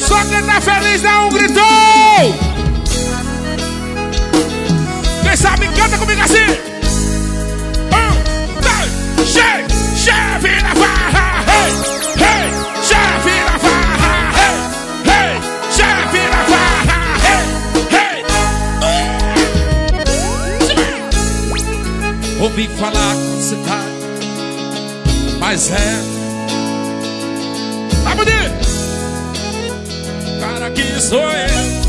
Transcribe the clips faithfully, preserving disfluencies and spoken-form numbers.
Só quem tá feliz dá um grito. Quem sabe canta comigo assim. Um, dois, chefe, chefe da farra. Hey, hey, chefe da farra. Hey, hey, chefe da farra. Hey, hey. Ouvi falar que você tá, mas é tá bonito. Cara que sou eu.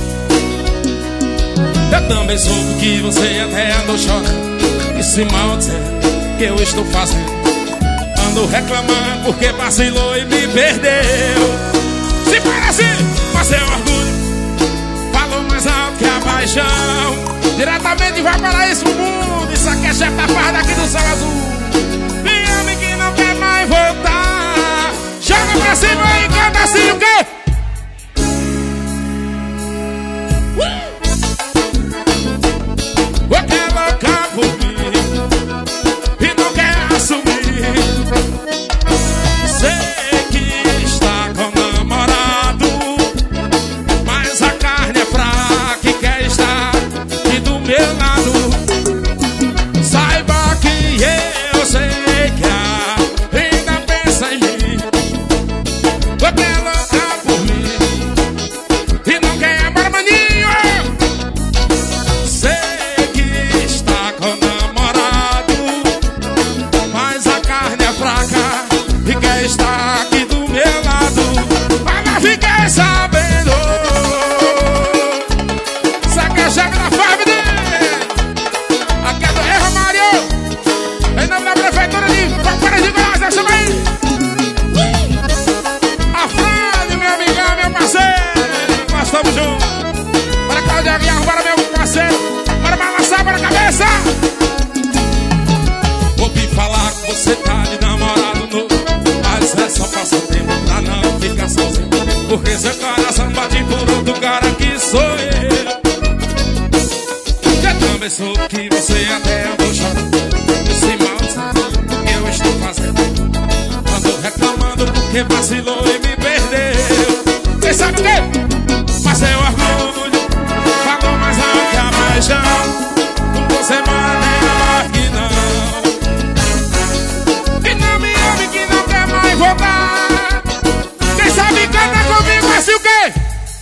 Eu também soube que você até andou chorando. E se mal dizer que eu estou fazendo. Ando reclamando porque vacilou e me perdeu. Se parece, mas é orgulho. Falou mais alto que a paixão. Diretamente vai para esse mundo. Isso aqui é chefe da farra daqui do Céu Azul. Me ame que não quer mais voltar. Joga pra cima e canta assim o quê? Você é louca por mim e não quer assumir. Sei que está com namorado, mas a carne é fraca e quer estar aqui do meu lado. Saiba que eu sei que ainda pensa em mim. Você é louca por mim e não quer embora, maninho. Está aqui do meu lado, mas não fiquei sabendo. Saca a chave da fábrica. Aqui é do Rei Romário. Em nome da prefeitura de Pampara de Goiás, chama aí. A Frade, meu amigão, meu parceiro. Nós estamos juntos. Para Cláudia Aguiar, para meu parceiro. Para balançar para a cabeça. Ouvi falar que você tá de namorado novo. Mas é só passar tempo pra não ficar sozinho. Porque seu coração bate por outro cara que sou eu. Eu também sou que você até andou chorando. Esse mal sabe que eu estou fazendo. Ando reclamando porque vacilou e me perdeu. Quem sabe o quê? Mas é o orgulho. Falou mais alto que a paixão. Com você manda melhor que não. Que não me ame, que não quer mais voltar. Quem sabe canta comigo assim o quê?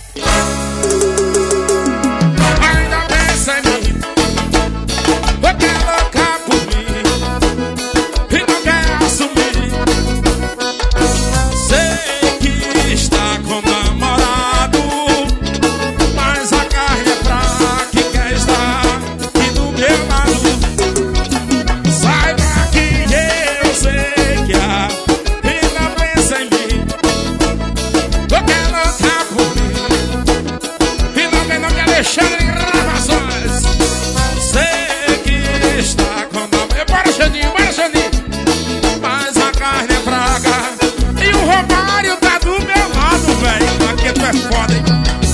Ainda pensa em mim. Você é louca por mim e não quer assumir. Sei que está com namorado, mas a carne é fraca e quer estar aqui do meu lado. Saiba que eu sei que a ainda pensa em mim. Você é louca por mim e não tem nome de Alexandre Gravações. Sei que está com nome. Bora, Xandinho, bora, Xandinho. Mas a carne é fraca e o Romário tá do meu lado, velho. Aqui tu é foda, hein?